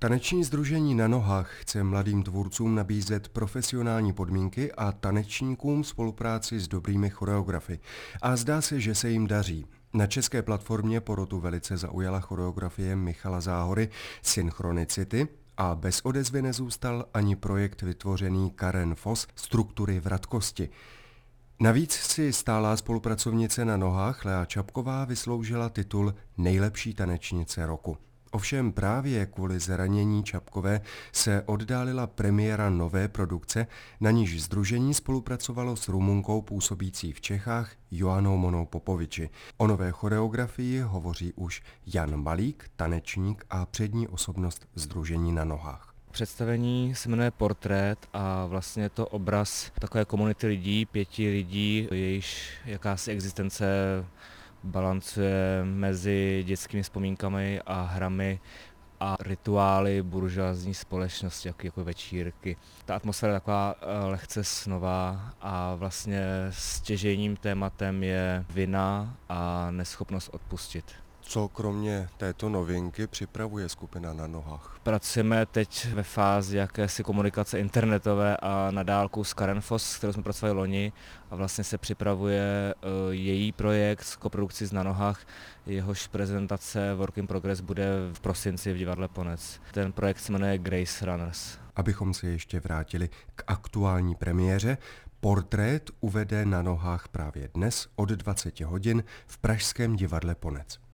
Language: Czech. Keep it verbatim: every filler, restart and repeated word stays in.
Taneční sdružení Na nohách chce mladým tvůrcům nabízet profesionální podmínky a tanečníkům spolupráci s dobrými choreografy. A zdá se, že se jim daří. Na české platformě porotu velice zaujala choreografie Michala Záhory Synchronicity a bez odezvy nezůstal ani projekt vytvořený Karen Voss Struktury vratkosti. Navíc si stálá spolupracovnice Na nohách Lea Čapková vysloužila titul Nejlepší tanečnice roku. Ovšem právě kvůli zranění Čapkové se oddálila premiéra nové produkce, na níž sdružení spolupracovalo s Rumunkou působící v Čechách Joannou Monou Popoviči. O nové choreografii hovoří už Jan Malík, tanečník a přední osobnost sdružení Na nohách. Představení se jmenuje Portrét a vlastně je to obraz takové komunity lidí, pěti lidí, jejichž jakási existence balancuje mezi dětskými vzpomínkami a hrami a rituály buržoazní společnosti, jako, jako večírky. Ta atmosféra je taková lehce snová a vlastně stěžejním tématem je vina a neschopnost odpustit. Co kromě této novinky připravuje skupina Na nohách? Pracujeme teď ve fázi jakési komunikace internetové a na dálku s Karen Voss, s kterou jsme pracovali loni, a vlastně se připravuje její projekt s koprodukcí z Na nohách. Jehož prezentace Work in Progress bude v prosinci v divadle Ponec. Ten projekt se jmenuje Grace Runners. Abychom se ještě vrátili k aktuální premiéře, Portrét uvede Na nohách právě dnes od dvaceti hodin v pražském divadle Ponec.